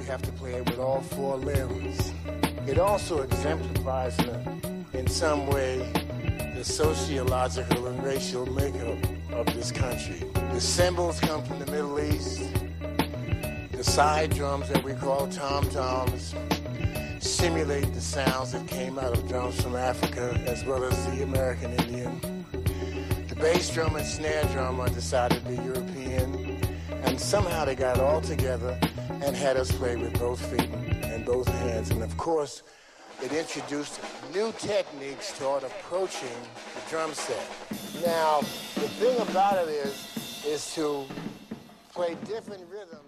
have to play it with all four limbs. It also exemplifies in some way the sociological and racial makeup of this country. The cymbals come from the Middle East. The side drums that we call tom-toms simulate the sounds that came out of drums from Africa as well as the American Indian. The bass drum and snare drum are decidedly European, and somehow they got it all together and had us play with both feet and both hands. And of course, it introduced new techniques toward approaching the drum set. Now, the thing about it is to play different rhythms.